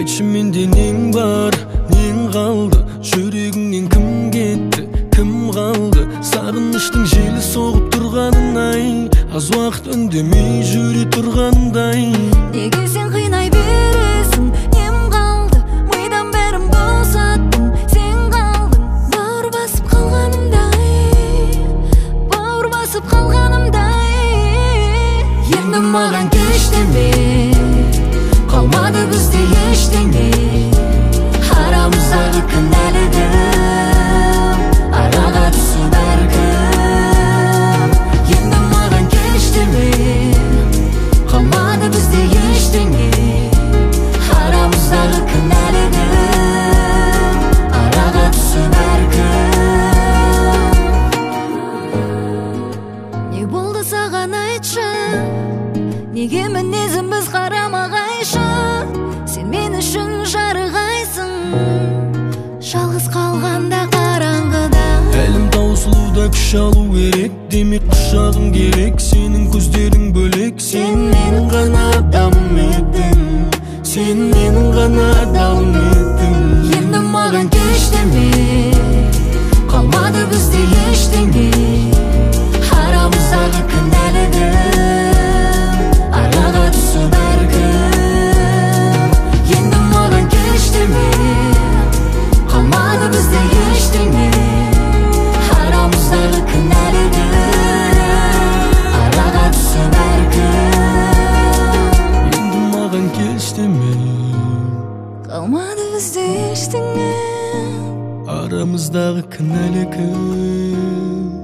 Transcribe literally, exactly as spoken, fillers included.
ичиминде нең бар, нең қалды, жүрегіңнен кім кетті, кім қалды? Сағыныштың желі соғып тұрғанындай, аз уақыт үндемей жүре тұрғандай. Неге сен қинай бересің, нем қалды, мидан бәрін босаттым, сен қалдың. Бауыр басып қалғанымдай, бауыр басып қалғанымдай. Енді маған кеш деме, қалмады бізде ештеңе. Арамыздағы кінәлідім, араға түсіп бәркім. Енді маған кеш деме, қалмады бізде ештеңе. Арамыздағы кінәлідім, араға түсіп бәркім. Не болды саған айтшы, неге мінезіміз қарама-қайшы? Сен мен үшін жарығайсың, жалғыз қалғанда қараңғыда. Әлім таусылуда күш алу керек, демек құшағым керек. Сенің көздерің бөлек, сен менің ғана адамым едің, сен менің ғана адамым едің. Енді маған кеш деме, қалмады бізде ештеңе. Арамыздағы кінәлідім, араға түсіп бәркім. Енді маған кеш деме, қалмады бізде ештеңе. Арамыздағы кінәлідім, араға түсіп бәркім. Енді маған кеш деме, қалмады бізде ештеңе. арамыздағы кінәлі кім?